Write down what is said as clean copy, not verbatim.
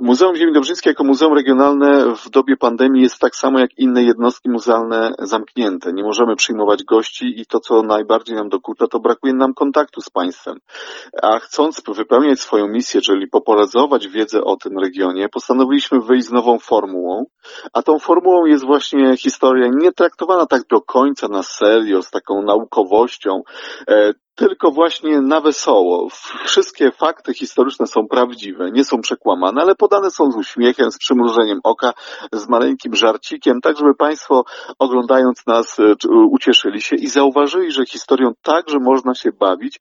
Muzeum Ziemi Dobrzyńskiej jako muzeum regionalne w dobie pandemii jest tak samo jak inne jednostki muzealne zamknięte. Nie możemy przyjmować gości i to, co najbardziej nam dokucza, to brakuje nam kontaktu z państwem. A chcąc wypełniać swoją misję, czyli popularyzować wiedzę o tym regionie, postanowiliśmy wyjść z nową formułą, a tą formułą jest właśnie historia nie traktowana tak do końca na serio, z taką naukowością, tylko właśnie na wesoło. Wszystkie fakty historyczne są prawdziwe, nie są przekłamane, ale podane są z uśmiechem, z przymrużeniem oka, z maleńkim żarcikiem, tak żeby Państwo oglądając nas ucieszyli się i zauważyli, że historią także można się bawić